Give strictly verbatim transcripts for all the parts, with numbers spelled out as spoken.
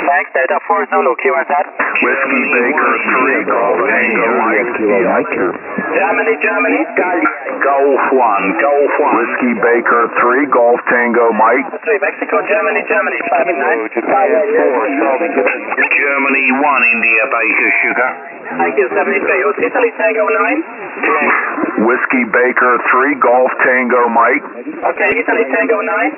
Thanks, Delta four Zulu, Q R Z. Whiskey Baker three, Golf Tango Mike. Germany, Germany. Golf one, Golf one. Whiskey Baker three, Golf Tango Mike. three, Mexico, Germany, Germany, five and nine. Germany one, India Baker Sugar. Thank you, seventy-three. Italy, Tango nine. Whiskey Baker three, Golf Tango Mike. Okay, Italy, Tango nine.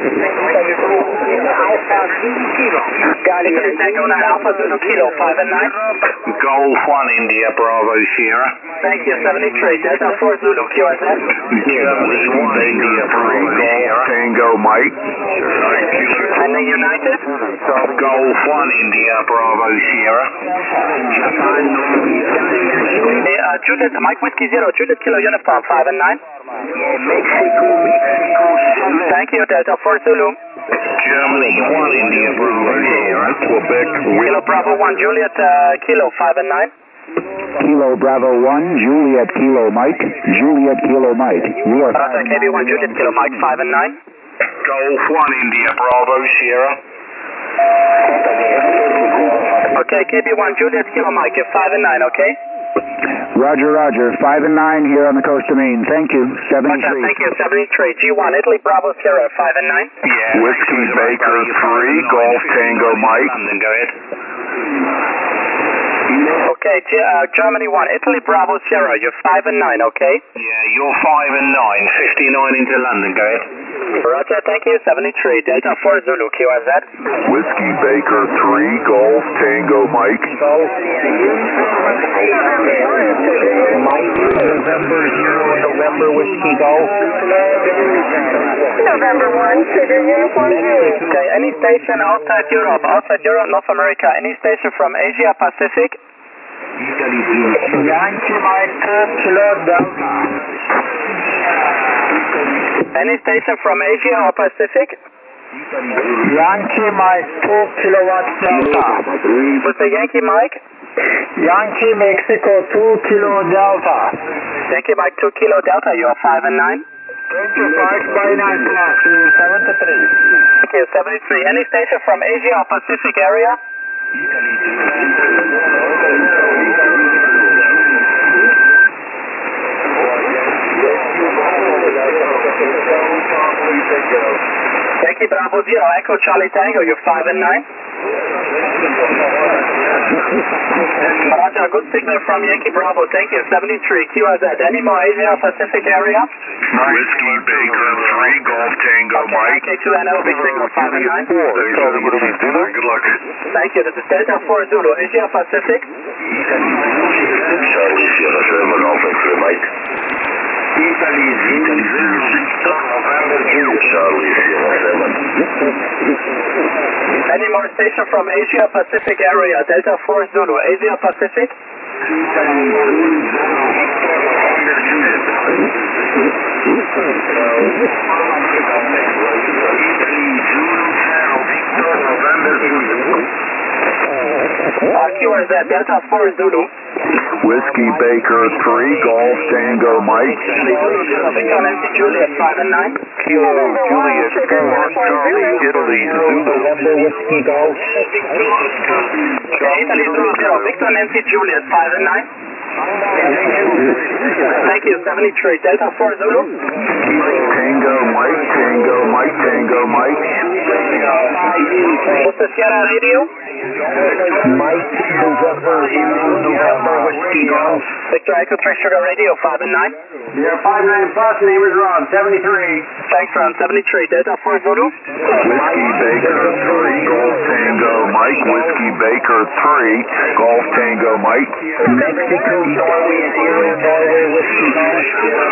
Italy, Tango nine, Alpha Zulu Kilo, five and nine. Golf one, India Bravo Sierra. Thank you, seventy-three. Delta four Zulu, Q R Z. Germany one, India three, Golf Tango Mike. Landing United. Golf one, India Bravo Sierra. Hey, uh, Judith, Mike Whiskey Zero, Judith Kilo Uniform, five and nine. Thank you, Delta four Zulu. Germany one, India Bravo Sierra. Quebec. Kilo Bravo one, Juliet uh, Kilo, five and nine. Kilo Bravo one, Juliet Kilo Mike. Juliet Kilo Mike. You are. Roger, K B one, Juliet Kilo Mike, five and nine. Golf one, India Bravo Sierra. Okay, K B one, Juliet Kilo Mike, you're five and nine, okay? Roger, Roger. Five and nine here on the coast of Maine. Thank you. seventy-three. Roger, thank you. seventy-three. G one, Italy Bravo Sierra, five and nine. Yeah. Whiskey Baker three, Golf Tango Mike. London, go ahead. Okay, G uh, Germany one, Italy Bravo Sierra, you're five and nine, okay? Yeah, you're five and nine. fifty-nine into London, go ahead. Roger, thank you. seventy-three. Delta four Zulu, Q R Z. Whiskey Baker three, Golf Tango Mike. Mike, November zero, November Whiskey Golf. November one, Sugar Uniform. Okay, any station outside Europe, outside Europe, North America, any station from Asia Pacific? Yankee Mike, Kilo Delta. Any station from Asia or Pacific? Yankee Mike, two kilowatt Delta. With the Yankee Mike? Yankee Mexico, two kilo Delta. Yankee Mike, two kilo Delta, you are five and nine. twenty-five by nine plus, seventy-three. Thank you, seventy-three. Any station from Asia or Pacific area? Yankee Bravo Zero, Echo Charlie Tango, you're five and nine. Roger, good signal from Yankee Bravo, thank you, seventy-three, Q R Z. Any more Asia Pacific area? Whiskey Baker three, Golf Tango Mike. K two N L, big signal, five and nine. Good luck. Thank you, this is Delta four Zulu, Asia Pacific. Charlie Sierra seven, Golf X-ray Mike. Italy zero, Victor November two, Charlie Sierra seven. Any more station from Asia Pacific area, Delta four Zulu, Asia Pacific? Uh, Q R Z, Delta four Zulu. Whiskey Baker three, Golf Tango Mike. Victor Nancy Juliet, five and nine. Kilo Juliet four, Charlie Italy Zulu. November Whiskey Golf. Okay, Italy Zulu Zero, Victor Nancy Juliet, five and nine. Thank you, seventy-three, Delta four Zulu. Tango Mike, Tango Mike, Tango Mike. What's the Sierra radio? Mike, November zero, November Whiskey Golf. Victor Echo three Sugar Radio, five and nine. Yeah, five nine plus, name is Ron, seventy-three. Thanks, Ron, seventy-three, Delta four Zulu. Whiskey Baker three, Golf Tango Mike. Whiskey Baker three, Golf Tango Mike. Mexico, Norway zero, Norway Whiskey Golf.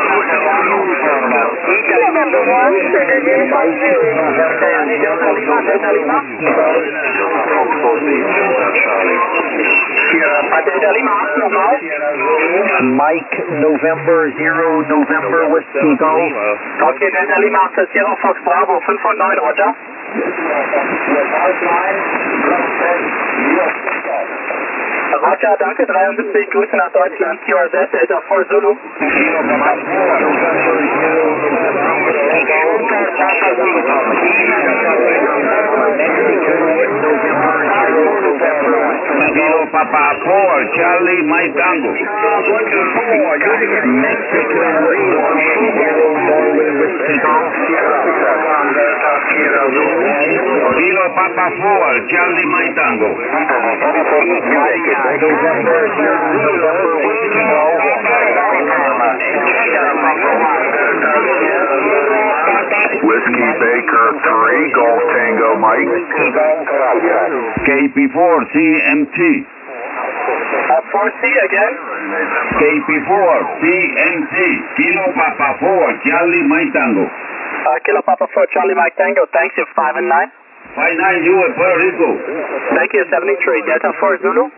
November one, Sugar Uniform. Okay, Andy Delta Lima, Delta Lima. Delta Lima, normal. Mike, November zero, November Whiskey Golf. Okay, Delta Lima, Sierra Fox Bravo, fünf und neun, Roger. Roger, danke, dreiundsiebzig, Grüße nach Deutschland, Q R Z, Delta four Zulu. Mexico, November zero, Papa four, Charlie Mike Tango. Kilo Papa four, Charlie Mike Tango. Whiskey Baker three, Golf Tango Mike. K P four, C M T. Uh, four C again. K P four, C M T. Kilo Papa four, Charlie Mike Tango. Uh, Kilo Papa four, Charlie Mike Tango. Thank you, five and nine. five nine, U S Puerto Rico. Thank you, seventy-three. Delta four Zulu.